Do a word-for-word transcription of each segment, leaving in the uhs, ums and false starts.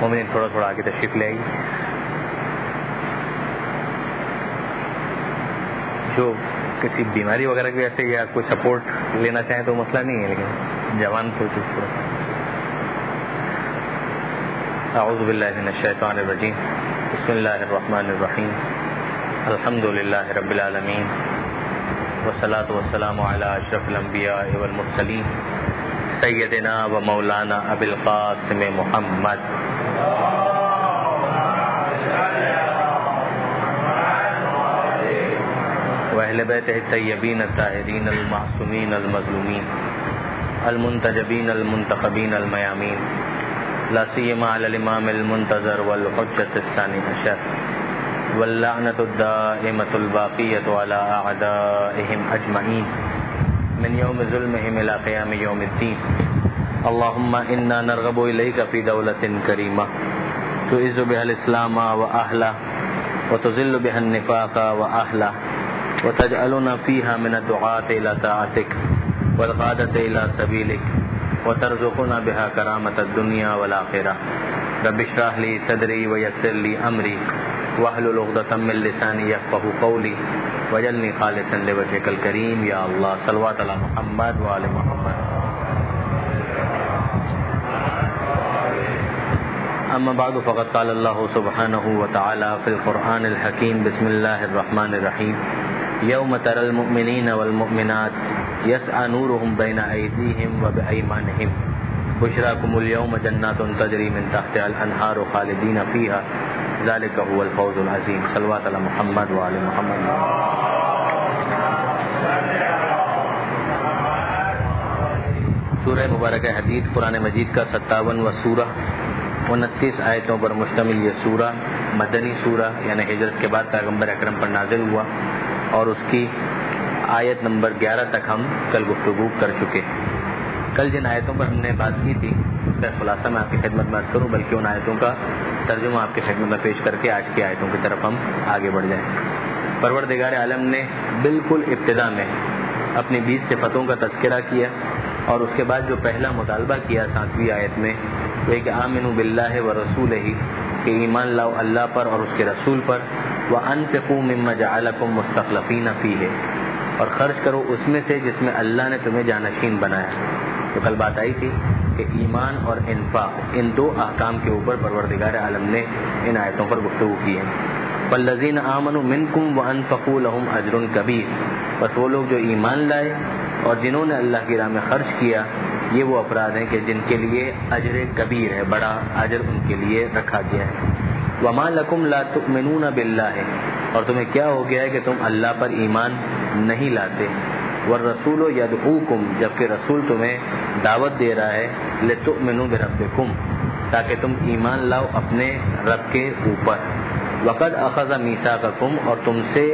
مومنین تھوڑا تھوڑا آگے تشریف لے آئیے. جو کسی بیماری وغیرہ کی وجہ سے یا کوئی سپورٹ لینا چاہیں تو مسئلہ نہیں ہے, لیکن جوان تو تھوڑا سا. اعوذ باللہ من الشیطان الرجیم. بسم اللہ الرحمن الرحیم. الحمد للہ رب العالمین والصلاة والسلام علی اشرف الانبیاء والمرسلین سیدنا و مولانا ابی القاسم محمد واہل بیتہ الطیبین الطاہرین المعصومین المظلومین المنتجبین المنتخبین المیامین لا سیما علی الامام المنتظر والحجۃ الثانی عشر واللعنۃ الدائمۃ الباقیۃ علی اعدائہم اجمعین من یوم ظلمہم الی قیام یوم الدین. اللہم انا نرغب الیک فی دولۃ کریمہ تعز بها الاسلام واہلہ وتذل بها النفاق واہلہ وتجعلنا فيها من الدعاة إلى طاعتك والغادة إلى سبيلك وترزقنا بها كرامة الدنيا والآخرة. رب اشرح لي صدري ويسر لي أمري واحلل عقدة من لساني يفقهوا قولي واجعلني خالصا لوجهك الكريم يا الله. صلوات على محمد وآل محمد. أما بعد فقد قال الله سبحانه وتعالى في القرآن الحكيم. بسم الله الرحمن الرحيم. یوم تری المؤمنین والمؤمنات یسعی نورهم بین ایدیہم وبایمانہم بشراکم الیوم جنات تجری من تحتها الانہار خالدین فیہا ذلک هو الفوز العظیم. صلوات علی محمد وآل محمد. سورہ مبارکہ حدید قرآن مجید کا ستاونواں سورہ انتیس آیتوں پر مشتمل یہ سورہ مدنی سورہ یعنی ہجرت کے بعد پیغمبر اکرم پر نازل ہوا, اور اس کی آیت نمبر گیارہ تک ہم کل گفتگو کر چکے. کل جن آیتوں پر ہم نے بات کی تھی اس کا خلاصہ میں آپ کی خدمت میں کروں, بلکہ ان آیتوں کا ترجمہ آپ کی خدمت میں پیش کر کے آج کی آیتوں کی طرف ہم آگے بڑھ جائیں. پروردگار عالم نے بالکل ابتدا میں اپنی بیس صفتوں کا تذکرہ کیا, اور اس کے بعد جو پہلا مطالبہ کیا ساتویں آیت میں وہ کہ آمنوا باللہ ورسولہ, کہ ایمان لاؤ اللہ پر اور اس کے رسول پر, وَأَنفِقُوا مِمَّا جَعَلَكُم مُسْتَخْلَفِينَ فِيهِ, اور خرچ کرو اس میں سے جس میں اللہ نے تمہیں جانشین بنایا. تو کل بات آئی تھی کہ ایمان اور انفاق ان دو احکام کے اوپر پروردگار عالم نے ان آیتوں پر گفتگو کی ہے. وَالَّذِينَ آمَنُوا مِنكُمْ وَأَنفَقُوا لَهُمْ أَجْرٌ كَبِيرٌ, بس وہ لوگ جو ایمان لائے اور جنہوں نے اللہ کی راہ میں خرچ کیا, یہ وہ افراد ہیں کہ جن کے لیے اجر کبیر ہے, بڑا اجر ان کے لیے رکھا گیا ہے. وَمَا لَكُمْ لَا تُؤْمِنُونَ بِاللَّهِ, اور تمہیں کیا ہو گیا ہے کہ تم اللہ پر ایمان نہیں لاتے. وَالرَّسُولُ يَدْعُوكُمْ, جبکہ رسول تمہیں دعوت دے رہا ہے, لِتُؤْمِنُوا بِرَبِّكُمْ, تاکہ تم ایمان لاؤ اپنے رب کے اوپر. وَقَدْ أَخَذَ مِيثَاقَكُمْ, اور تم سے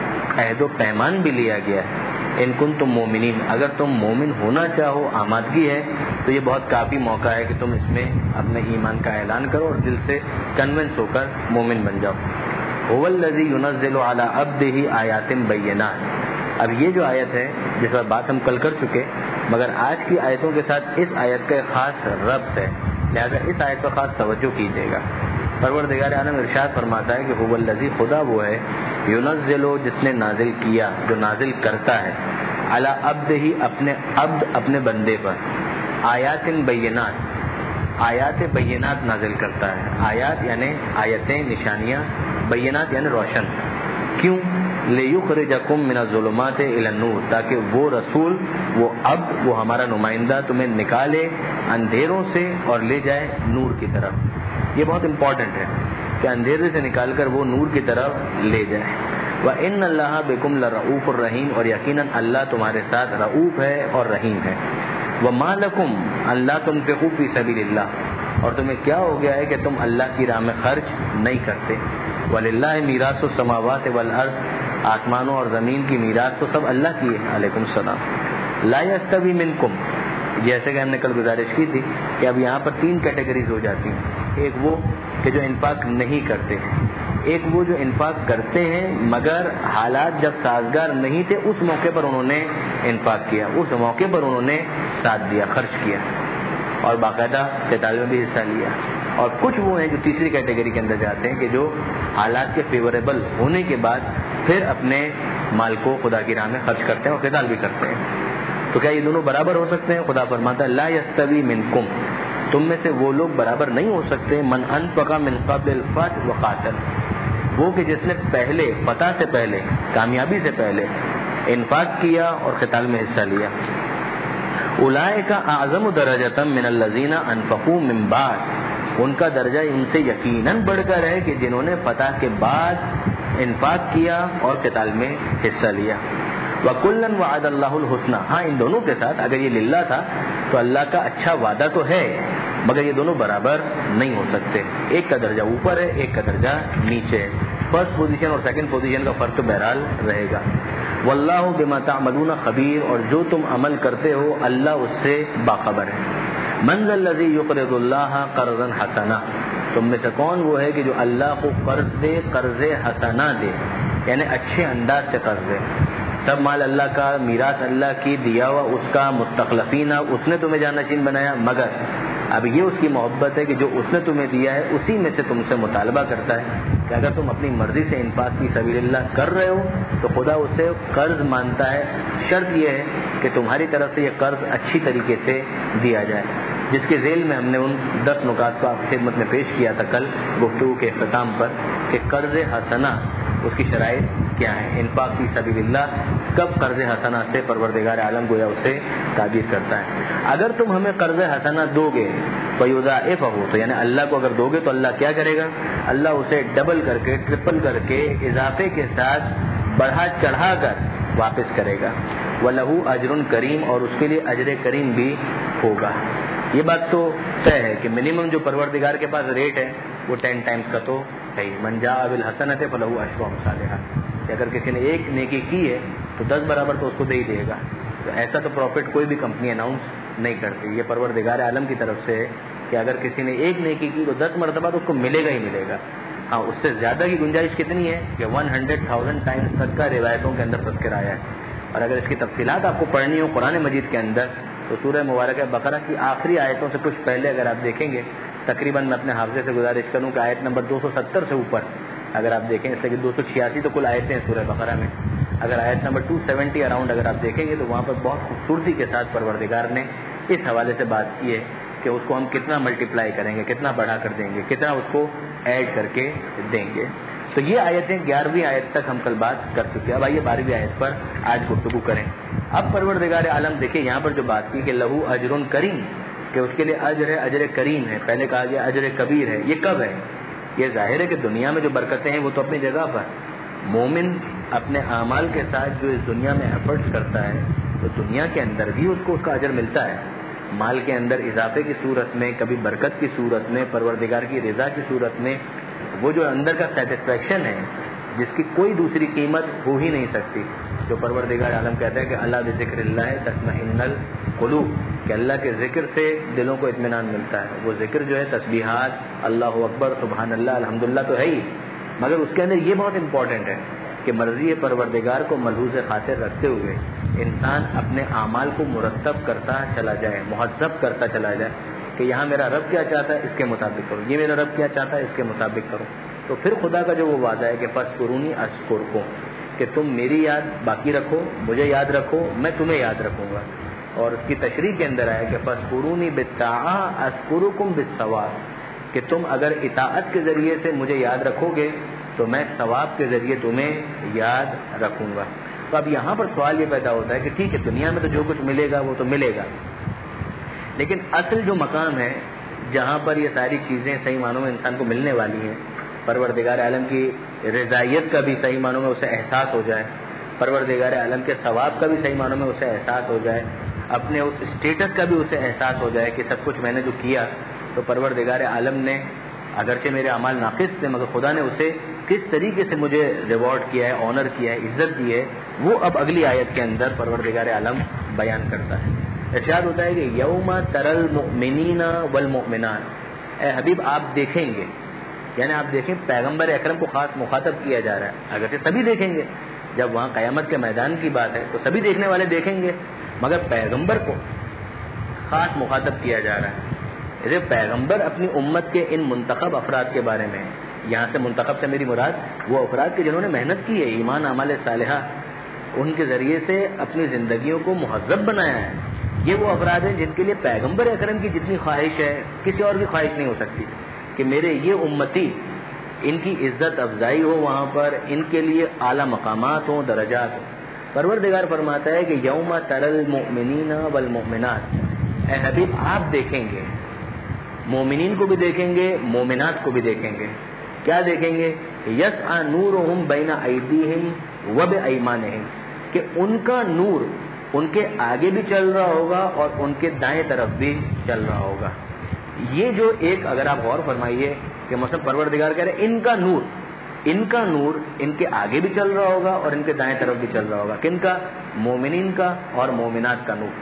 عہد و پیمان بھی لیا گیا ہے. ان کنتم مومنین, اگر تم مومن ہونا چاہو, آمادگی ہے تو یہ بہت کافی موقع ہے کہ تم اس میں اپنے ایمان کا اعلان کرو اور دل سے کنونس ہو کر مومن بن جاؤ. هو الذی ينزل على عبده آیات بینات, اب یہ جو آیت ہے جس پر بات ہم کل کر چکے, مگر آج کی آیتوں کے ساتھ اس آیت کا ایک خاص ربط ہے, لہذا اس آیت پر خاص توجہ کیجیے گا. پروردگار عالم ارشاد فرماتا ہے کہ هو الذی, خدا وہ ہے, ينزل, جس نے نازل کیا, جو نازل کرتا ہے, علی عبدہ, اپنے عبد اپنے بندے پر, آیات بینات, آیات بینات نازل کرتا ہے. آیات یعنی آیتیں, نشانیاں, بینات یعنی روشن. کیوں؟ لیخرجکم من الظلمات الی النور, تاکہ وہ رسول, وہ عبد, وہ ہمارا نمائندہ تمہیں نکالے اندھیروں سے اور لے جائے نور کی طرف. یہ بہت امپورٹنٹ ہے کہ اندھیرے سے نکال کر وہ نور کی طرف لے جائے. وَإِنَّ اللَّهَ بِكُمْ لَرَؤُوفٌ الرَّحِيمٌ, اور یقیناً اللہ تمہارے ساتھ رؤوف ہے اور رحیم ہے. وَمَا لَكُمْ أَلَّا تُنْفِقُوا فِي سَبِيلِ اللَّهِ, اور تمہیں کیا ہو گیا ہے کہ تم اللہ کی راہ میں خرچ نہیں کرتے. وَلِلَّهِ مِيرَاثُ السَّمَاوَاتِ وَالْأَرْضِ, آسمانوں اور زمین کی میراث تو سب اللہ کی ہے. علیکم السلام. لَا يَسْتَوِي مِنْكُمْ, جیسے کہ ہم نے کل گزارش کی تھی کہ اب یہاں پر تین کیٹیگریز ہو جاتی ہیں. ایک وہ کہ جو انفاق نہیں کرتے ہیں, ایک وہ جو انفاق کرتے ہیں مگر حالات جب سازگار نہیں تھے اس موقع پر انہوں نے انفاق کیا, اس موقع پر انہوں نے ساتھ دیا, خرچ کیا اور باقاعدہ قتال میں بھی حصہ لیا. اور کچھ وہ ہیں جو تیسری کیٹیگری کے اندر جاتے ہیں کہ جو حالات کے فیوریبل ہونے کے بعد پھر اپنے مال کو خدا کی راہ میں خرچ کرتے ہیں اور قتال بھی کرتے ہیں. تو کیا یہ دونوں برابر ہو سکتے ہیں؟ خدا فرماتا ہے لا یستوی منکم، تم میں سے وہ لوگ برابر نہیں ہو سکتے من انفق من قبل الفتح وقاتل، وہ کہ جس نے پہلے فتح سے پہلے، کامیابی سے پہلے انفاق کیا اور قتال میں حصہ لیا. اولئک اعظم درجۃ من الذین انفقوا من بعد، ان کا درجہ ان سے یقیناً بڑھ کر ہے کہ جنہوں نے فتح کے بعد انفاق کیا اور قتال میں حصہ لیا. وَكُلًّا وَعَدَ اللَّهُ الْحُسْنَى، ہاں ان دونوں کے ساتھ اگر یہ للہ تھا تو اللہ کا اچھا وعدہ تو ہے، مگر یہ دونوں برابر نہیں ہو سکتے. ایک کا درجہ اوپر ہے، ایک کا درجہ نیچے ہے. فرسٹ پوزیشن اور سیکنڈ پوزیشن کا فرق تو بہرحال رہے گا. واللہ بما تعملون خبیر، اور جو تم عمل کرتے ہو اللہ اس سے باخبر ہے. من ذا الذی یقرض اللہ قرضا حسنا، تم میں سے کون وہ ہے کہ جو اللہ کو قرض دے، قرض حسنا دے، یعنی اچھے انداز سے قرض دے. سب مال اللہ کا، میراث اللہ کی، دیا ہوا اس کا، مستخلفین اس نے تمہیں جانشین بنایا، مگر اب یہ اس کی محبت ہے کہ جو اس نے تمہیں دیا ہے اسی میں سے تم سے مطالبہ کرتا ہے کہ اگر تم اپنی مرضی سے انفاق کی سبیل اللہ کر رہے ہو تو خدا اسے قرض مانتا ہے. شرط یہ ہے کہ تمہاری طرف سے یہ قرض اچھی طریقے سے دیا جائے، جس کے ذیل میں ہم نے ان دس نکات کو آپ کی خدمت میں پیش کیا تھا کل گفتگو کے اختتام پر کہ قرض حسنہ اس کی شرائط کیا ہیں. انفاق فی سبیل اللہ کب قرض حسنہ سے پروردگار عالم گویا اسے تعبیر کرتا ہے. اگر تم ہمیں قرض حسنہ دو گے فیضاعفہ، تو یعنی اللہ کو اگر دو گے تو اللہ کیا کرے گا؟ اللہ اسے ڈبل کر کے، ٹرپل کر کے، اضافے کے ساتھ بڑھا چڑھا کر واپس کرے گا. وَلَهُ أَجْرٌ کریم، اور اس کے لیے اجر کریم بھی ہوگا. یہ بات تو طے ہے کہ منیمم جو پروردگار کے پاس ریٹ ہے وہ ٹین ٹائمز کا تو ہے ہی. من جاء بالحسنۃ فلہ عشر امثالھا، کہ اگر کسی نے ایک نیکی کی ہے تو دس برابر تو اس کو دے ہی دے گا. تو ایسا تو پروفٹ کوئی بھی کمپنی اناؤنس نہیں کرتی. یہ پروردگار عالم کی طرف سے ہے کہ اگر کسی نے ایک نیکی کی تو دس مرتبہ تو اس کو ملے گا ہی ملے گا. ہاں اس سے زیادہ کی گنجائش کتنی ہے کہ ون ہنڈریڈ تھاؤزینڈ ٹائمز تک کا روایتوں کے اندر تذکر آیا ہے. اور اگر اس کی تفصیلات آپ کو پڑھنی ہو قرآن مجید کے اندر تو سورہ مبارکہ بقرہ کی آخری آیتوں سے کچھ پہلے اگر آپ دیکھیں گے، تقریباً میں اپنے حافظے سے گزارش کروں کہ آیت نمبر دو سو ستر سے اوپر اگر آپ دیکھیں، اس سے کہ دو سو چھیاسی تو کل آیتیں ہیں سورہ بقرہ میں، اگر آیت نمبر دو سو ستر اراؤنڈ اگر آپ دیکھیں گے تو وہاں پر بہت خوبصورتی کے ساتھ پروردگار نے اس حوالے سے بات کی ہے کہ اس کو ہم کتنا ملٹیپلائی کریں گے، کتنا بڑھا کر دیں گے، کتنا اس کو ایڈ کر کے دیں گے. تو یہ آیتیں گیارہویں آیت تک ہم کل بات کر چکے. اب آئیے بارہویں آیت پر آج گفتگو کریں. اب پروردگار عالم دیکھیں یہاں پر جو بات کی کہ لہو اجر کریم، کہ اس کے لیے اجر ہے، اجر کریم ہے. پہلے کہا گیا اجر کبیر ہے. یہ کب ہے؟ یہ ظاہر ہے کہ دنیا میں جو برکتیں ہیں وہ تو اپنی جگہ پر، مومن اپنے اعمال کے ساتھ جو اس دنیا میں ایفرٹس کرتا ہے تو دنیا کے اندر بھی اس کو اس کا اجر ملتا ہے. مال کے اندر اضافے کی صورت میں، کبھی برکت کی صورت میں، پروردگار کی رضا کی صورت میں، وہ جو اندر کا سیٹسفیکشن ہے جس کی کوئی دوسری قیمت ہو ہی نہیں سکتی. جو پروردگار عالم کہتا ہے کہ اللہ بذکر اللہ تطمئن القلوب، کہ اللہ کے ذکر سے دلوں کو اطمینان ملتا ہے. وہ ذکر جو ہے تسبیحات، اللہ اکبر، سبحان اللہ، الحمدللہ تو ہے ہی، مگر اس کے اندر یہ بہت امپورٹنٹ ہے کہ مرضی پروردگار کو ملحوظ خاطر رکھتے ہوئے انسان اپنے اعمال کو مرتب کرتا چلا جائے، مہذب کرتا چلا جائے کہ یہاں میرا رب کیا چاہتا ہے اس کے مطابق کرو، یہ میرا رب کیا چاہتا ہے اس کے مطابق کرو. تو پھر خدا کا جو وہ وعدہ ہے کہ فاذکرونی اذکرکم، کہ تم میری یاد باقی رکھو، مجھے یاد رکھو، میں تمہیں یاد رکھوں گا. اور اس کی تشریح کے اندر آیا کہ فاذکرونی بالطاعۃ اذکرکم بالثواب، کہ تم اگر اطاعت کے ذریعے سے مجھے یاد رکھو گے تو میں ثواب کے ذریعے تمہیں یاد رکھوں گا. تو اب یہاں پر سوال یہ پیدا ہوتا ہے کہ ٹھیک ہے دنیا میں تو جو کچھ ملے گا وہ تو ملے گا، لیکن اصل جو مقام ہے جہاں پر یہ ساری چیزیں صحیح معنوں میں انسان کو ملنے والی ہیں، پروردگار عالم کی رضائیت کا بھی صحیح معنوں میں اسے احساس ہو جائے، پروردگار عالم کے ثواب کا بھی صحیح معنوں میں اسے احساس ہو جائے، اپنے اس اسٹیٹس کا بھی اسے احساس ہو جائے کہ سب کچھ میں نے جو کیا تو پروردگار عالم نے اگرچہ میرے اعمال ناقص تھے مگر خدا نے اسے کس طریقے سے مجھے ریوارڈ کیا ہے، آنر کیا ہے، عزت دی ہے، وہ اب اگلی آیت کے اندر پروردگار عالم بیان کرتا ہے. ارشاد ہوتا ہے کہ یوم تری المؤمنین والمؤمنات، اے حبیب آپ دیکھیں گے، یعنی آپ دیکھیں پیغمبر اکرم کو خاص مخاطب کیا جا رہا ہے. اگرچہ سبھی دیکھیں گے، جب وہاں قیامت کے میدان کی بات ہے تو سبھی دیکھنے والے دیکھیں گے، مگر پیغمبر کو خاص مخاطب کیا جا رہا ہے. ہے. پیغمبر اپنی امت کے ان منتخب افراد کے بارے میں, یہاں سے منتخب سے میری مراد وہ افراد کے جنہوں نے محنت کی ہے, ایمان اعمال صالحہ ان کے ذریعے سے اپنی زندگیوں کو مہذب بنایا ہے, یہ وہ افراد ہیں جن کے لیے پیغمبر اکرم کی جتنی خواہش ہے کسی اور کی خواہش نہیں ہو سکتی کہ میرے یہ امتی ان کی عزت افزائی ہو, وہاں پر ان کے لیے اعلیٰ مقامات ہوں, درجات ہوں. پروردگار فرماتا ہے کہ یوم ترل المؤمنین والمؤمنات, اے حبیب آپ دیکھیں گے, مومنین کو بھی دیکھیں گے, مومنات کو بھی دیکھیں گے. کیا دیکھیں گے؟ یسعی نورہم بین ایدیہم وبایمانہم, کہ ان کا نور ان کے آگے بھی چل رہا ہوگا اور ان کے دائیں طرف بھی چل رہا ہوگا. یہ جو ایک, اگر آپ غور فرمائیے کہ مثلا پروردگار کہہ رہے ان کا نور, ان کا نور ان کے آگے بھی چل رہا ہوگا اور ان کے دائیں طرف بھی چل رہا ہوگا. کن کا؟ مومنین کا اور مومنات کا نور.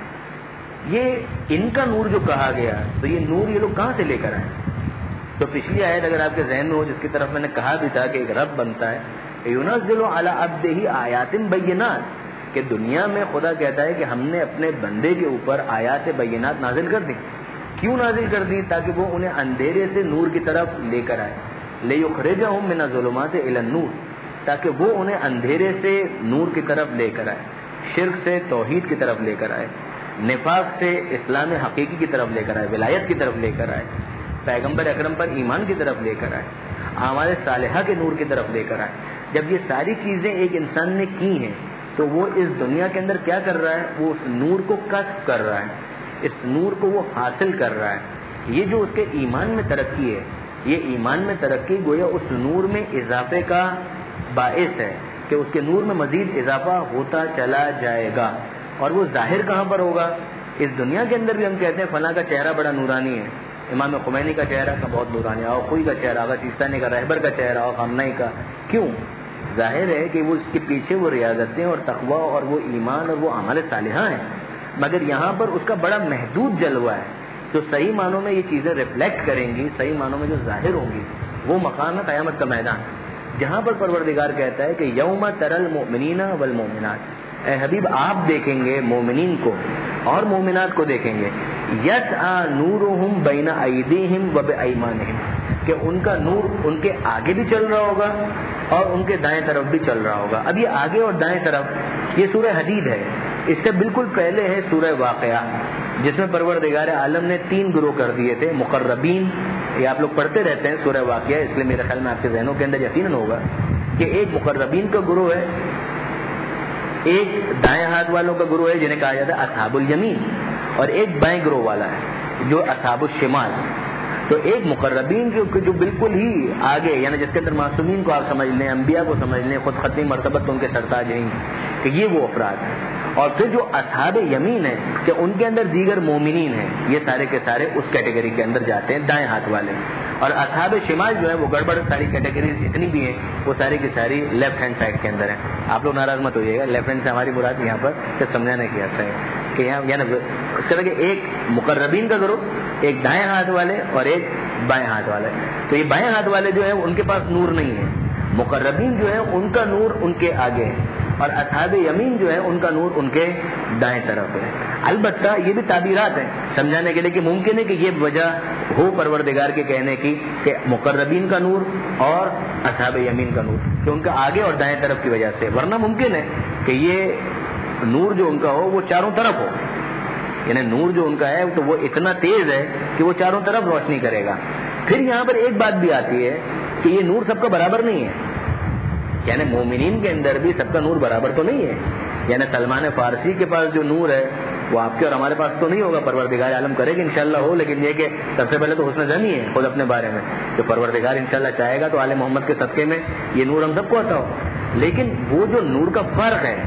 یہ ان کا نور جو کہا گیا تو یہ نور یہ لوگ کہاں سے لے کر آئے؟ تو پچھلی آیت اگر آپ کے ذہن میں ہو, جس کی طرف میں نے کہا بھی تھا کہ ایک رب بنتا ہے, یونزل علی عبدہ آیات بینات, کہ دنیا میں خدا کہتا ہے کہ ہم نے اپنے بندے کے اوپر آیات بینات نازل کر دی. کیوں نازل کر دی؟ تاکہ وہ انہیں اندھیرے سے نور کی طرف لے کر آئے. لیخرجہم من الظلمات الی النور, تاکہ وہ انہیں اندھیرے سے نور کی طرف لے کر آئے, شرک سے توحید کی طرف لے کر آئے, نفاق سے اسلام حقیقی کی طرف لے کر آئے, ولایت کی طرف لے کر آئے, پیغمبر اکرم پر ایمان کی طرف لے کر آئے, اعمال صالحہ کے نور کی طرف لے کر آئے. جب یہ ساری چیزیں ایک انسان نے کی ہیں تو وہ اس دنیا کے اندر کیا کر رہا ہے؟ وہ اس نور کو کسب کر رہا ہے, اس نور کو وہ حاصل کر رہا ہے. یہ جو اس کے ایمان میں ترقی ہے, یہ ایمان میں ترقی گویا اس نور میں اضافے کا باعث ہے کہ اس کے نور میں مزید اضافہ ہوتا چلا جائے گا. اور وہ ظاہر کہاں پر ہوگا؟ اس دنیا کے اندر بھی ہم کہتے ہیں فلاں کا چہرہ بڑا نورانی ہے, امام خمینی کا چہرہ کا بہت نورانی, اور کوئی کا چہرہ ہوگا, سیستانی کا, رہبر کا چہرہ اور خامنئی کا. کیوں؟ ظاہر ہے کہ وہ اس کے پیچھے وہ ریاضتیں اور تقویٰ اور وہ ایمان اور وہ اعمال صالحہ ہیں, مگر یہاں پر اس کا بڑا محدود جلوہ ہے. جو صحیح معنوں میں یہ چیزیں ریفلیکٹ کریں گی, صحیح معنوں میں جو ظاہر ہوں گی, وہ مقام ہے قیامت کا میدان, جہاں پر پروردگار کہتا ہے کہ یوم ترل المؤمنین والمؤمنات, اے حبیب آپ دیکھیں گے مومنین کو اور مومنات کو دیکھیں گے. یسعی نورہم بین ایدیہم وبایمانہم, کہ ان کا نور ان کے آگے بھی چل رہا ہوگا اور ان کے دائیں طرف بھی چل رہا ہوگا. اب یہ آگے اور دائیں طرف یہ سورہ حدید ہے, اس سے بالکل پہلے ہے سورہ واقعہ, جس میں پروردگار عالم نے تین گروہ کر دیے تھے. مقربین, یہ آپ لوگ پڑھتے رہتے ہیں سورہ واقعہ, اس لیے میرے خیال میں آپ کے ذہنوں کے اندر یقیناً ہوگا کہ ایک مقربین کا گروہ ہے, ایک دائیں ہاتھ والوں کا گروہ ہے جنہیں کہا جاتا ہے اصحاب الیمین, اور ایک بائیں گروہ والا ہے جو اصحاب الشمال. تو ایک مقربین جو جو بالکل ہی آگے, یعنی جس کے اندر معصومین کو آپ سمجھ لیں, انبیاء کو سمجھ لیں, خود ختمی مرتبت ان کے سرتاج ہیں, کہ یہ وہ افراد ہیں. اور پھر جو اصحاب یمین ہیں کہ ان کے اندر دیگر مومنین ہیں, یہ سارے کے سارے اس کیٹیگری کے اندر جاتے ہیں, دائیں ہاتھ والے. اور اصحاب شمال جو ہے وہ گڑبڑ ساری کیٹیگریز جتنی بھی ہیں وہ ساری کی ساری لیفٹ ہینڈ سائڈ کے اندر ہیں. آپ لوگ ناراض مت ہوئیے گا, لیفٹ ہینڈ سے ہماری مراد یہاں پر صرف سمجھانے کی آتا ہے کہ یہاں یعنی اس طرح کے ایک مقربین کا گروہ, ایک دائیں ہاتھ والے اور ایک بائیں ہاتھ والے. تو یہ بائیں ہاتھ والے جو ہیں ان کے پاس نور نہیں ہے, مقربین جو ہے ان کا نور ان کے آگے ہے, اور اصحاب یمین جو ہے ان کا نور ان کے دائیں طرف ہے. البتہ یہ بھی تعبیرات ہیں سمجھانے کے لیے کہ ممکن ہے کہ یہ وجہ ہو پروردگار کے کہنے کی کہ مقربین کا نور اور اصحاب یمین کا نور, کہ ان کا آگے اور دائیں طرف کی وجہ سے. ورنہ ممکن ہے کہ یہ نور جو ان کا ہو وہ چاروں طرف ہو, یعنی نور جو ان کا ہے تو وہ اتنا تیز ہے کہ وہ چاروں طرف روشنی کرے گا. پھر یہاں پر ایک بات بھی آتی ہے کہ یہ نور سب کا برابر نہیں ہے, یعنی مومنین کے اندر بھی سب کا نور برابر تو نہیں ہے. یعنی سلمان فارسی کے پاس جو نور ہے وہ آپ کے اور ہمارے پاس تو نہیں ہوگا, پروردگار عالم کرے کہ انشاءاللہ ہو, لیکن یہ کہ سب سے پہلے تو حسن ظنی ہے خود اپنے بارے میں, جو پروردگار انشاءاللہ چاہے گا تو آل محمد کے صدقے میں یہ نور ہم سب کو عطا ہو. لیکن وہ جو نور کا فرق ہے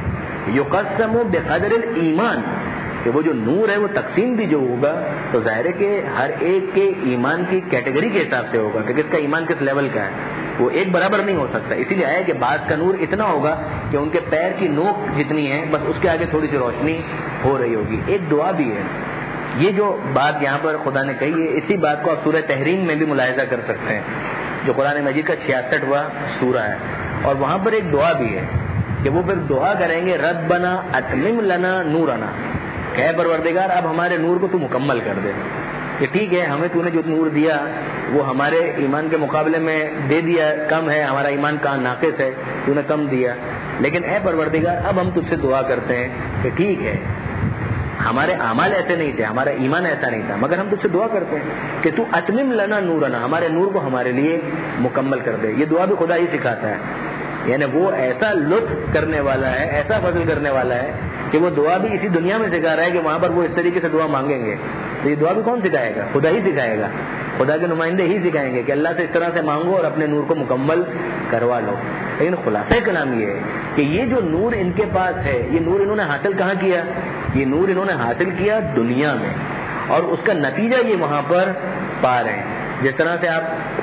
یقسم بقدر الایمان, کہ وہ جو نور ہے وہ تقسیم بھی جو ہوگا تو ظاہر ہے کہ ہر ایک کے ایمان کی کیٹیگری کے حساب سے ہوگا کہ کس کا ایمان کس لیول کا ہے, وہ ایک برابر نہیں ہو سکتا. اسی لیے آیا کہ بعض کا نور اتنا ہوگا کہ ان کے پیر کی نوک جتنی ہے بس اس کے آگے تھوڑی سی روشنی ہو رہی ہوگی. ایک دعا بھی ہے, یہ جو بات یہاں پر خدا نے کہی ہے اسی بات کو آپ سورہ تحریم میں بھی ملاحظہ کر سکتے ہیں, جو قرآن مجید کا چھیاسٹھواں سورہ ہے, اور وہاں پر ایک دعا بھی ہے کہ وہ پھر دعا کریں گے ربنا اتمم لنا نورنا, کہ اے پروردگار اب ہمارے نور کو تو مکمل کر دے. کہ ٹھیک ہے ہمیں تو نے جو نور دیا وہ ہمارے ایمان کے مقابلے میں دے دیا کم ہے، ہمارا ایمان کہاں ناقص ہے، تو نے کم دیا، لیکن اے پروردگار اب ہم تجھ سے دعا کرتے ہیں کہ ٹھیک ہے ہمارے اعمال ایسے نہیں تھے، ہمارا ایمان ایسا نہیں تھا، مگر ہم تجھ سے دعا کرتے ہیں کہ تو اتمم لنا نورنا، ہمارے نور کو ہمارے لیے مکمل کر دے۔ یہ دعا بھی خدا ہی سکھاتا ہے، یعنی وہ ایسا لطف کرنے والا ہے، ایسا فضل کرنے والا ہے کہ وہ دعا بھی اسی دنیا میں سکھا رہا ہے کہ وہاں پر وہ اس طریقے سے دعا مانگیں گے۔ تو یہ دعا بھی کون سکھائے گا؟ خدا ہی سکھائے گا، خدا کے نمائندے ہی سکھائیں گے کہ اللہ سے اس طرح سے مانگو اور اپنے نور کو مکمل کروا لو۔ لیکن خلاصہ کلام یہ ہے کہ یہ جو نور ان کے پاس ہے، یہ نور انہوں نے حاصل کہاں کیا؟ یہ نور انہوں نے حاصل کیا دنیا میں، اور اس کا نتیجہ یہ وہاں پر پا رہے ہیں۔ جس طرح سے آپ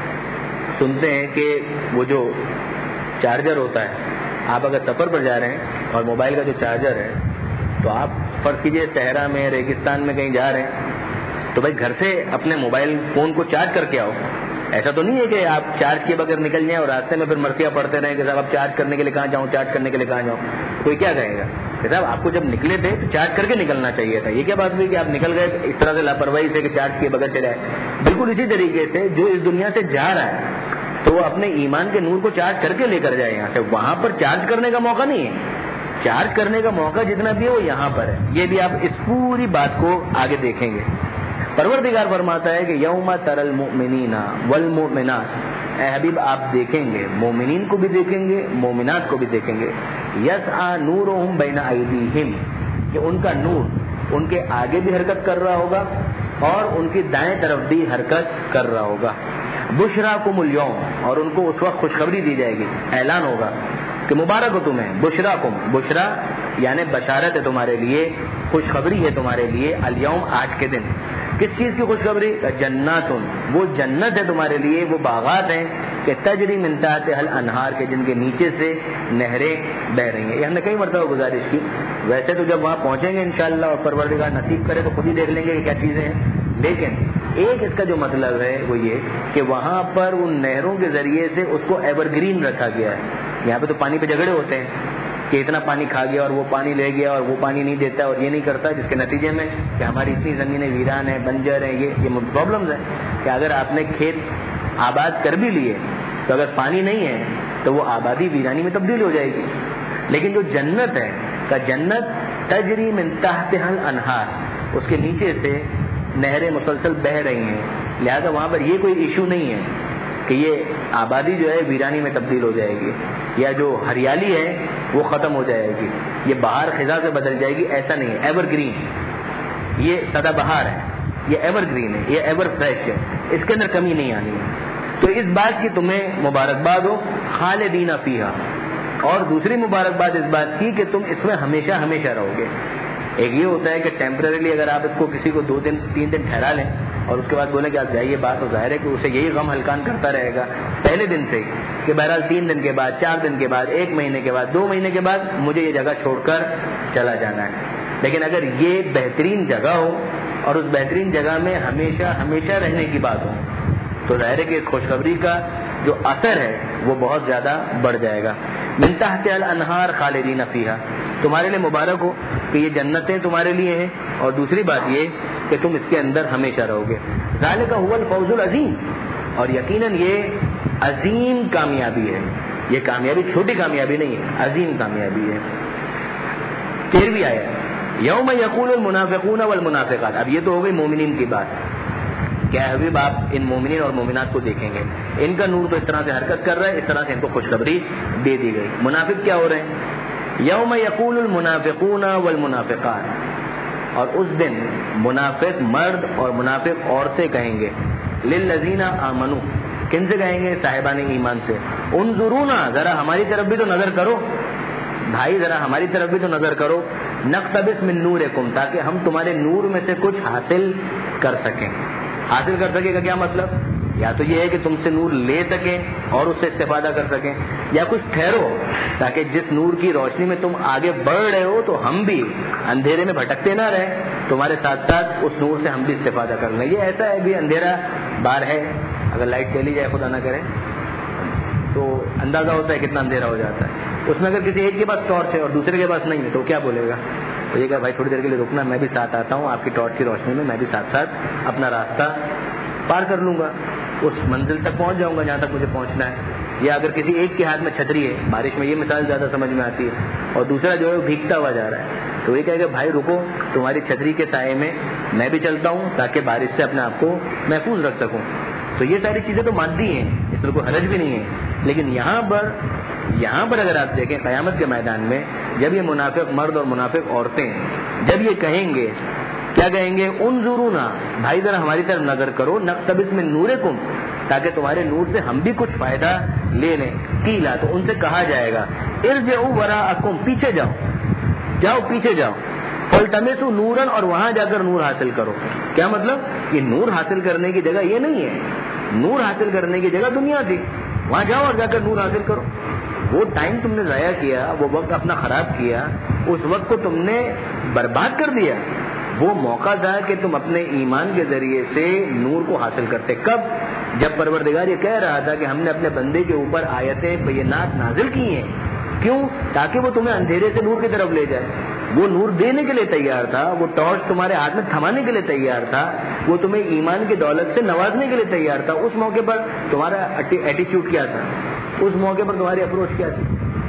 سنتے ہیں کہ وہ جو چارجر ہوتا ہے، آپ اگر سفر پر جا رہے ہیں اور موبائل کا جو چارجر ہے تو آپ فرض کیجئے صحرا میں، ریگستان میں کہیں جا رہے ہیں تو بھائی گھر سے اپنے موبائل فون کو چارج کر کے آؤ۔ ایسا تو نہیں ہے کہ آپ چارج کیے بغیر نکل جائیں اور راستے میں پھر مرثیہ پڑھتے رہیں کہ صاحب اب چارج کرنے کے لیے کہاں جاؤں، چارج کرنے کے لیے کہاں جاؤں۔ کوئی کیا کہے گا کہ صاحب آپ کو جب نکلے تھے تو چارج کر کے نکلنا چاہیے تھا، یہ کیا بات ہوئی کہ آپ نکل گئے اس طرح سے لاپرواہی سے کہ چارج کیے بغیر چلے آئے۔ بالکل اسی طریقے سے جو اس دنیا سے جا رہا ہے تو وہ اپنے ایمان کے نور کو چارج کر کے لے کر جائے یہاں سے، وہاں پر چارج کرنے کا موقع نہیں ہے۔ چارج کرنے کا موقع جتنا بھی ہے وہ یہاں پر ہے۔ یہ بھی آپ اس پوری بات کو آگے دیکھیں گے۔ پروردگار فرماتا ہے کہ یوم تر المؤمنین والمؤمنات، اے حبیب آپ دیکھیں گے، مومنین کو بھی دیکھیں گے، مومنات کو بھی دیکھیں گے، یسعی نورہم بین ایدیہم، کہ ان کا نور ان کے آگے بھی حرکت کر رہا ہوگا اور ان کی دائیں طرف بھی حرکت کر رہا ہوگا۔ بشراکم الیوم، اور ان کو اس وقت خوشخبری دی جائے گی، اعلان ہوگا کہ مبارک ہو تمہیں، بشراکم، بشرا یعنی بشارت ہے تمہارے لیے، خوشخبری ہے تمہارے لیے، الیوم آج کے دن۔ کس چیز کی خوشخبری؟ جنات، وہ جنت ہے تمہارے لیے، وہ باغات ہیں کہ تجری من تحتها الانہار، کے جن کے نیچے سے نہریں بہ رہی ہیں۔ یہ ہم نے کئی مرتبہ گزارش کی، ویسے تو جب وہاں پہنچیں گے انشاءاللہ اور پروردگار نصیب کرے تو خود ہی دیکھ لیں گے کہ کیا چیزیں ہیں، لیکن ایک اس کا جو مطلب ہے وہ یہ کہ وہاں پر ان نہروں کے ذریعے سے اس کو ایور گرین رکھا گیا ہے۔ یہاں پہ تو پانی پہ جھگڑے ہوتے ہیں کہ اتنا پانی کھا گیا اور وہ پانی لے گیا اور وہ پانی نہیں دیتا اور یہ نہیں کرتا، جس کے نتیجے میں کہ ہماری اتنی زمینیں ویران ہیں، بنجر ہیں، یہ یہ پرابلمز ہیں کہ اگر آپ نے کھیت آباد کر بھی لیے تو اگر پانی نہیں ہے تو وہ آبادی ویرانی میں تبدیل ہو جائے گی۔ لیکن جو جنت ہے کا جنت تجری من تحتها الانہار، اس کے نیچے سے نہریں مسلسل بہہ رہی ہیں، لہذا وہاں پر یہ کوئی ایشو نہیں ہے کہ یہ آبادی جو ہے ویرانی میں تبدیل ہو جائے گی یا جو ہریالی ہے وہ ختم ہو جائے گی، یہ بہار خزاں سے بدل جائے گی، ایسا نہیں ہے۔ ایور گرین، یہ سدا بہار ہے، یہ ایور گرین ہے، یہ ایور فریش ہے، اس کے اندر کمی نہیں آنی ہے۔ تو اس بات کی تمہیں مبارکباد ہو، خالدین فیہا، اور دوسری مبارکباد اس بات کی کہ تم اس میں ہمیشہ ہمیشہ رہو گے۔ ایک یہ ہوتا ہے کہ ٹیمپرریلی اگر آپ اس کو کسی کو دو دن تین دن ٹھہرا لیں اور اس کے بعد بولیں کہ آپ جائیے، بات تو ظاہر ہے کہ اسے یہی غم ہلکان کرتا رہے گا پہلے دن سے کہ بہرحال تین دن کے بعد، چار دن کے بعد، ایک مہینے کے بعد، دو مہینے کے بعد مجھے یہ جگہ چھوڑ کر چلا جانا ہے۔ لیکن اگر یہ بہترین جگہ ہو اور اس بہترین جگہ میں ہمیشہ ہمیشہ رہنے کی بات ہو تو ظاہر ہے کہ خوشخبری کا جو اثر ہے وہ بہت زیادہ بڑھ جائے گا۔ من تحت الانہار خالدین فیہا، تمہارے لیے مبارک ہو کہ یہ جنتیں تمہارے لیے ہیں، اور دوسری بات یہ کہ تم اس کے اندر ہمیشہ رہو گے۔ ذالک هو الفوز العظیم، اور یقیناً یہ عظیم کامیابی ہے، یہ کامیابی چھوٹی کامیابی نہیں ہے، عظیم کامیابی ہے۔ تیرہویں آیت، یوم یقول المنافقون والمنافقات، اب یہ تو ہو گئی مومنین کی بات، کیا حبیب آپ ان مومنین اور مومنات کو دیکھیں گے، ان کا نور تو اس طرح سے حرکت کر رہا ہے، اس طرح سے ان کو خوشخبری دے دی گئی۔ منافق کیا ہو رہے ہیں؟ یوم یقول المنافقون والمنافقات، اور اس دن منافق مرد اور منافق عورتیں کہیں گے، للذین آمنوا، کن سے کہیں گے؟ صاحبان ایمان سے، انظرونا، ذرا ہماری طرف بھی تو نظر کرو، بھائی ذرا ہماری طرف بھی تو نظر کرو، نقتبس من نورکم، تاکہ ہم تمہارے نور میں سے کچھ حاصل کر سکیں۔ حاصل کر سکے کا کیا مطلب؟ یا تو یہ ہے کہ تم سے نور لے سکیں اور اس سے استفادہ کر سکیں، یا کچھ ٹھہرو تاکہ جس نور کی روشنی میں تم آگے بڑھ رہے ہو تو ہم بھی اندھیرے میں بھٹکتے نہ رہیں، تمہارے ساتھ ساتھ اس نور سے ہم بھی استفادہ کر لیں۔ یہ ایسا ہے بھی اندھیرا بار ہے، اگر لائٹ چلی جائے خدا نہ کرے تو اندازہ ہوتا ہے کتنا اندھیرا ہو جاتا ہے۔ اس میں اگر کسی ایک کے پاس ٹارچ ہے اور دوسرے کے پاس نہیں ہے تو کیا بولے گا؟ تو یہ کہا بھائی تھوڑی دیر کے لیے رکنا, میں بھی ساتھ آتا ہوں, آپ کی ٹارچ کی روشنی میں میں بھی ساتھ ساتھ اپنا راستہ پار کر لوں گا, اس منزل تک پہنچ جاؤں گا جہاں تک مجھے پہنچنا ہے. یا اگر کسی ایک کے ہاتھ میں چھتری ہے, بارش میں یہ مثال زیادہ سمجھ میں آتی ہے, اور دوسرا جو ہے وہ بھیگتا ہوا جا رہا ہے, تو یہ کہے کہ بھائی رکو, تمہاری چھتری کے سائے میں میں بھی چلتا ہوں تاکہ بارش سے اپنے آپ کو محفوظ رکھ سکوں. تو یہ ساری چیزیں تو مادی ہیں, اس میں کوئی حرج بھی نہیں ہے. لیکن یہاں پر یہاں پر اگر آپ دیکھیں قیامت کے میدان میں, جب یہ منافق مرد اور منافق عورتیں جب یہ کہیں گے, کیا کہیں گے, انظرونا, بھائی ذرا ہماری طرف نظر کرو, نقتبس من نورکم, تاکہ تمہارے نور سے ہم بھی کچھ فائدہ لے لیں. قیلا, تو ان سے کہا جائے گا, ارجعوا وراءکم, پیچھے جاؤ, جاؤ پیچھے جاؤ, فالتمسوا نورا, اور وہاں جا کر نور حاصل کرو. کیا مطلب؟ یہ نور حاصل کرنے کی جگہ یہ نہیں ہے, نور حاصل کرنے کی جگہ دنیا تھی, وہاں جاؤ اور جا کر نور حاصل کرو. وہ ٹائم تم نے ضائع کیا, وہ وقت اپنا خراب کیا, اس وقت کو تم نے برباد کر دیا. وہ موقع تھا کہ تم اپنے ایمان کے ذریعے سے نور کو حاصل کرتے. کب؟ جب پروردگار یہ کہہ رہا تھا کہ ہم نے اپنے بندے کے اوپر آیتیں بینات نازل کی ہیں. کیوں؟ تاکہ وہ تمہیں اندھیرے سے نور کی طرف لے جائے. وہ نور دینے کے لیے تیار تھا, وہ ٹارچ تمہارے ہاتھ میں تھمانے کے لیے تیار تھا, وہ تمہیں ایمان کی دولت سے نوازنے کے لیے تیار تھا. اس موقع پر تمہارا ایٹیچیوڈ کیا تھا؟ اس موقع پر تمہاری اپروچ کیا تھی؟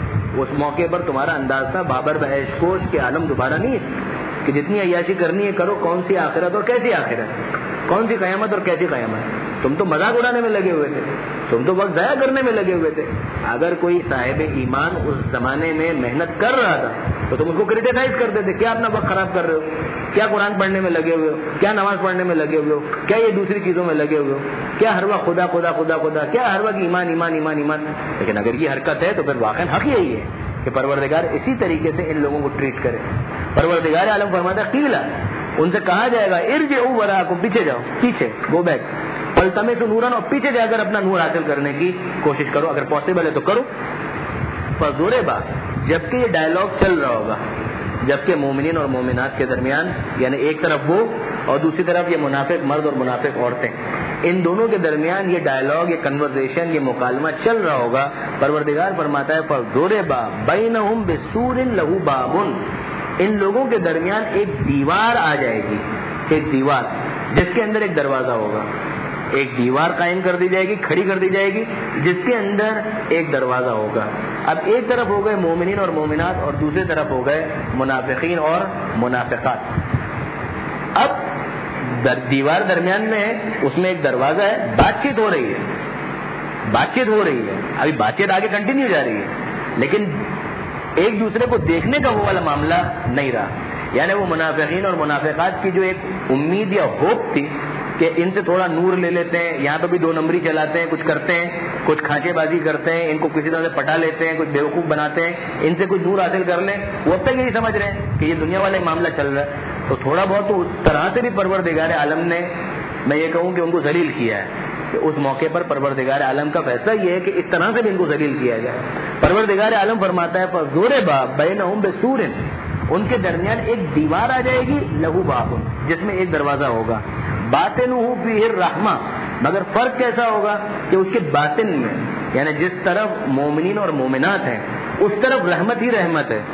اس موقع پر تمہارا انداز تھا بابر بحیش کوش کے عالم دوبارہ نہیں ہے کہ جتنی عیاشی کرنی ہے کرو, کون سی آخرت اور کیسی آخرت, کون سی قیامت اور کیسی قیامت. تم تو مذاق اڑانے میں لگے ہوئے تھے, تم تو وقت ضائع کرنے میں لگے ہوئے تھے. اگر کوئی صاحب ایمان اس زمانے میں محنت کر رہا تھا تو تم اس کو کریٹیسائز کرتے تھے, کیا اپنا وقت خراب کر رہے ہو, کیا قرآن پڑھنے میں لگے ہوئے ہو, کیا نماز پڑھنے میں لگے ہوئے ہو, کیا یہ دوسری چیزوں میں لگے ہوئے ہو, کیا ہر وقت خدا خدا خدا خدا, کیا ہر وقت ایمان ایمان ایمان ایمان. لیکن اگر یہ حرکت ہے تو پھر واقعی حق یہی ہے کہ پروردگار اسی طریقے سے ان لوگوں کو ٹریٹ کرے. پروردگار عالم فرماتا ہے قیلا, ان سے کہا جائے گا ارجعوا وراءکم, پیچھے جاؤ, پیچھے گو بیک, فالتمسوا نورا, اور پیچھے جا کر اپنا نور حاصل کرنے کی کوشش کرو, اگر پاسبل ہے تو کرو. فضربا, جبکہ یہ ڈائلاگ چل رہا ہوگا, جبکہ مومنین اور مومنات کے درمیان, یعنی ایک طرف وہ اور دوسری طرف یہ منافق مرد اور منافق عورتیں, ان دونوں کے درمیان یہ ڈائلاگ, یہ کنورسیشن, یہ مکالمہ چل رہا ہوگا. پروردگار فرماتا ہے فضربا بینہم بسور لہ باب, ان لوگوں کے درمیان ایک دیوار آ جائے گی, ایک دیوار جس کے اندر ایک دروازہ ہوگا. ایک دیوار قائم کر دی جائے گی, کھڑی کر دی جائے گی, جس کے اندر ایک دروازہ ہوگا. اب ایک طرف ہو گئے مومنین اور مومنات, اور دوسری طرف ہو گئے منافقین اور منافقات. اب در دیوار درمیان میں ہے, اس میں ایک دروازہ ہے, بات چیت ہو رہی ہے, بات چیت ہو رہی ہے, ابھی بات چیت آگے کنٹینیو جا رہی ہے, لیکن ایک دوسرے کو دیکھنے کا وہ والا معاملہ نہیں رہا. یعنی وہ منافقین اور منافقات کی جو ایک امید یا ہوپ تھی کہ ان سے تھوڑا نور لے لیتے ہیں, یہاں تو بھی دو نمبری چلاتے ہیں, کچھ کرتے ہیں, کچھ کھانچے بازی کرتے ہیں, ان کو کسی طرح سے پٹا لیتے ہیں, کچھ بیوقوف بناتے ہیں, ان سے کچھ نور حاصل کر لیں, وہ اب تک یہی سمجھ رہے ہیں کہ یہ دنیا والا معاملہ چل رہا ہے. تو تھوڑا بہت تو اس طرح سے بھی پروردگار عالم نے, میں یہ کہوں کہ ان کو ذلیل کیا ہے, کہ اس موقع پر پروردگار عالم کا فیصلہ یہ ہے کہ اس طرح سے بھی ان کو ذلیل کیا جائے. پروردگار عالم فرماتا ہے فضربا بینہم بسور, ان کے درمیان ایک دیوار آ جائے گی, لہو باب, جس میں ایک دروازہ ہوگا, باطنہ فیہ الرحمہ, مگر فرق کیسا ہوگا کہ اس کے باطن میں, یعنی جس طرف مومنین اور مومنات ہیں اس طرف رحمت ہی رحمت ہے,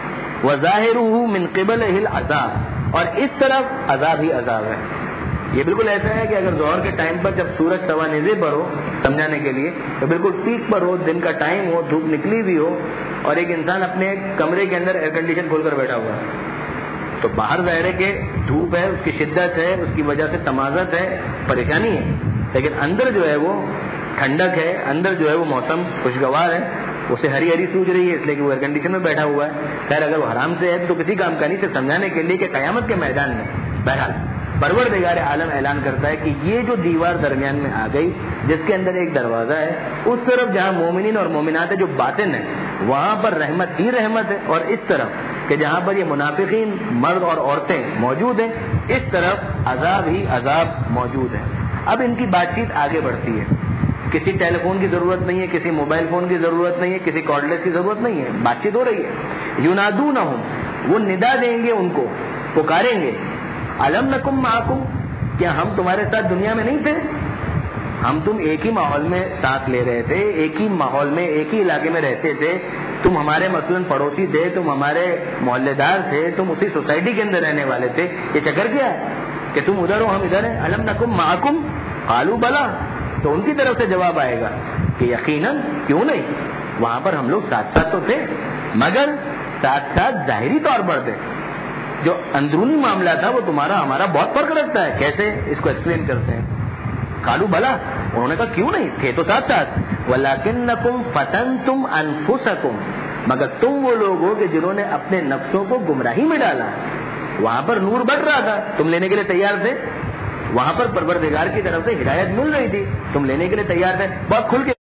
وظاہرہ من قبلہ العذاب, اور اس طرف عذاب ہی عذاب ہے. یہ بالکل ایسا ہے کہ اگر ظہر کے ٹائم پر جب سورج سوانیزے پر ہو, سمجھانے کے لیے, تو بالکل پیک پر ہو, دن کا ٹائم ہو, دھوپ نکلی ہوئی ہو, اور ایک انسان اپنے کمرے کے اندر ایئر کنڈیشن کھول کر بیٹھا ہوا ہے, تو باہر ظاہر ہے کہ دھوپ ہے, اس کی شدت ہے, اس کی وجہ سے تمازت ہے, پریشانی ہے, لیکن اندر جو ہے وہ ٹھنڈک ہے, اندر جو ہے وہ موسم خوشگوار ہے, اسے ہری ہری سوج رہی ہے, اس لیے کہ وہ ایئر کنڈیشن میں بیٹھا ہوا ہے. خیر اگر وہ حرام سے ہے تو کسی کام کا نہیں, صرف سمجھانے کے لیے کہ قیامت کے میدان میں بہرحال پروردگار عالم اعلان کرتا ہے کہ یہ جو دیوار درمیان میں آ گئی, جس کے اندر ایک دروازہ ہے, اس طرف جہاں مومنین اور مومنات ہے جو باطن ہے, وہاں پر رحمت ہی رحمت ہے, اور اس طرف کہ جہاں پر یہ منافقین مرد اور عورتیں موجود ہیں, اس طرف عذاب ہی عذاب موجود ہے. اب ان کی بات چیت آگے بڑھتی ہے, کسی ٹیلی فون کی ضرورت نہیں ہے, کسی موبائل فون کی ضرورت نہیں ہے, کسی کارڈلیس کی ضرورت نہیں ہے, بات چیت ہو رہی ہے. ینادونہم, وہ ندا دیں گے, ان کو پکاریں گے, الم نکم معکم, کیا ہم تمہارے ساتھ دنیا میں نہیں تھے, ہم تم ایک ہی ماحول میں ساتھ لے رہے تھے, ایک ہی ماحول میں ایک ہی علاقے میں رہتے تھے, تم ہمارے مثلاً پڑوسی تھے، تم ہمارے محلے دار تھے، تم اسی سوسائٹی کے اندر رہنے والے تھے، یہ چکر کیا ہے کہ تم ادھر ہو ہم ادھر ہیں؟ الم نکم معکم قالوا بلا، تو ان کی طرف سے جواب آئے گا کہ یقیناً کیوں نہیں، وہاں پر ہم لوگ ساتھ ساتھ تو تھے، مگر ساتھ ساتھ ظاہری طور پر تھے، جو اندرونی معاملہ تھا وہ تمہارا ہمارا بہت فرق رکھتا ہے۔ کیسے؟ اس کو ایکسپلین کرتے ہیں۔ قالوا بلا، انہوں نے کہا کیوں نہیں، تھے تو ساتھ ساتھ، ولکنکم فتنتم انفسکم، مگر تم وہ لوگ ہو کہ جنہوں نے اپنے نفسوں کو گمراہی میں ڈالا۔ وہاں پر نور بڑھ رہا تھا، تم لینے کے لیے تیار تھے، وہاں پر پروردگار کی طرف سے ہدایت مل رہی تھی، تم لینے کے لیے تیار تھے، بہت کھل کے